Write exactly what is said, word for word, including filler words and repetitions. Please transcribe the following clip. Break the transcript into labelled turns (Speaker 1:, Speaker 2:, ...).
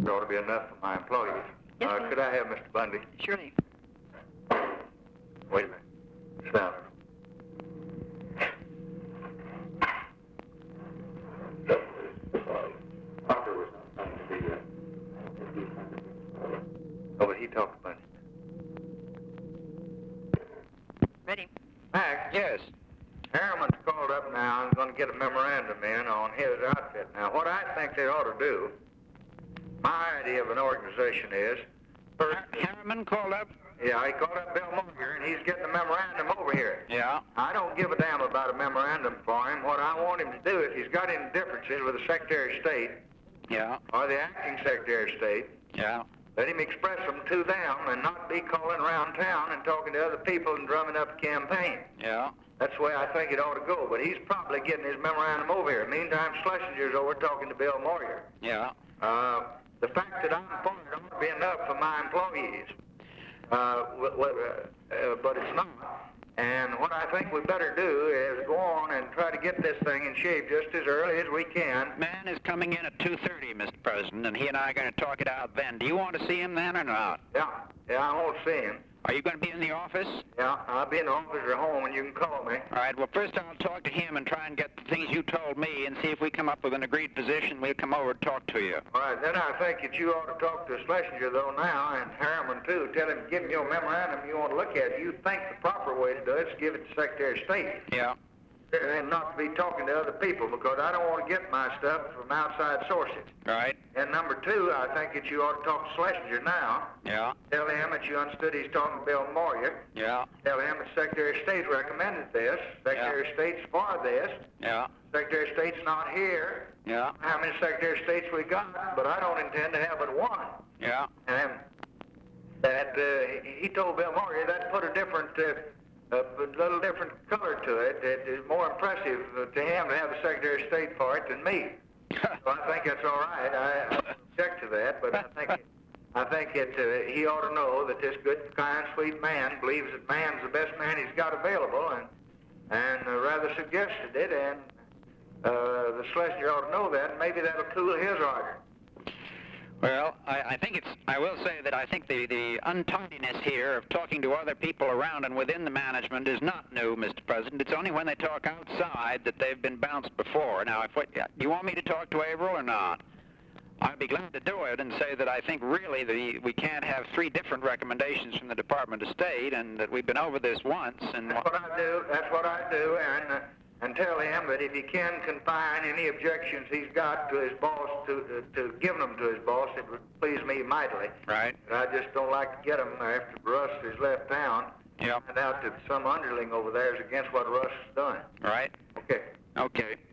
Speaker 1: There ought to be enough for my employees.
Speaker 2: Yes,
Speaker 1: uh,
Speaker 2: sir.
Speaker 1: could I have Mister Bundy?
Speaker 2: Surely.
Speaker 1: Wait a minute. Sit down. Parker was not going to be, uh, oh, but he talked to Bundy.
Speaker 2: Ready.
Speaker 1: Mac?
Speaker 3: Yes.
Speaker 1: Harriman's called up now and going to get a memorandum in on his outfit. Now, what I think they ought to do, my idea of an organization is, first,
Speaker 3: Harriman called up?
Speaker 1: yeah, he called up Bill Moyer, and he's getting a memorandum over here.
Speaker 3: Yeah.
Speaker 1: I don't give a damn about a memorandum for him. What I want him to do, if he's got any differences with the Secretary of State
Speaker 3: Yeah.
Speaker 1: or the acting Secretary of State,
Speaker 3: Yeah.
Speaker 1: let him express them to them and not be calling around town and talking to other people and drumming up a campaign.
Speaker 3: Yeah.
Speaker 1: That's the way I think it ought to go. But he's probably getting his memorandum over here. Meantime, Schlesinger's over talking to Bill Moyer.
Speaker 3: Yeah.
Speaker 1: Uh, the fact that I'm fired ought to be enough for my employees. Uh, w- w- uh, uh, but it's not. And what I think we better do is go on and try to get this thing in shape just as early as we can.
Speaker 3: Man is coming in at two thirty, Mister President, and he and I are going to talk it out then. Do you want to see him then or not?
Speaker 1: Yeah, yeah, I won't see him.
Speaker 3: Are you going to be in the office?
Speaker 1: Yeah, I'll be in the office or home and you can call me.
Speaker 3: All right, well, first I'll talk to him and try and get the things you told me and see if we come up with an agreed position. We'll come over and talk to you.
Speaker 1: All right, then I think that you ought to talk to Schlesinger, though, now, and Harriman, too. Tell him, give him your memorandum you want to look at. You think the proper way to do it is give it to Secretary of State.
Speaker 3: Yeah.
Speaker 1: And not to be talking to other people, because I don't want to get my stuff from outside sources.
Speaker 3: Right.
Speaker 1: And number two, I think that you ought to talk to Schlesinger now.
Speaker 3: Yeah.
Speaker 1: Tell him that you understood he's talking to Bill Moyer.
Speaker 3: Yeah.
Speaker 1: Tell him that Secretary of State recommended this. Secretary of State's for this.
Speaker 3: Yeah.
Speaker 1: Secretary of State's not here.
Speaker 3: Yeah.
Speaker 1: How many Secretary of States we got? But I don't intend to have but one.
Speaker 3: Yeah.
Speaker 1: And that uh, he he told Bill Moyer that put a different, uh, a little different color to it. It is more impressive to him to have the Secretary of State for it than me. So I think that's all right. I, I object to that, but I think I think it, uh, he ought to know that this good, kind, sweet man believes that man's the best man he's got available, and and uh, rather suggested it, and uh, the Schlesinger ought to know that, and maybe that'll cool his ardor.
Speaker 3: Well, I, I think it's, I will say that I think the, the untidiness here of talking to other people around and within the management is not new, Mister President. It's only when they talk outside that they've been bounced before. Now, if what, you want me to talk to Averill or not? I'd be glad to do it and say that I think really the, we can't have three different recommendations from the Department of State, and that we've been over this once. And
Speaker 1: That's what I do. That's what I do, and uh, and tell him that if he can confine any objections he's got to his boss, to uh, to giving them to his boss, it would please me mightily.
Speaker 3: Right.
Speaker 1: I just don't like to get them after Russ has left town.
Speaker 3: Yep.
Speaker 1: And out that some underling over there is against what Russ has done.
Speaker 3: Right.
Speaker 1: Okay.
Speaker 3: Okay.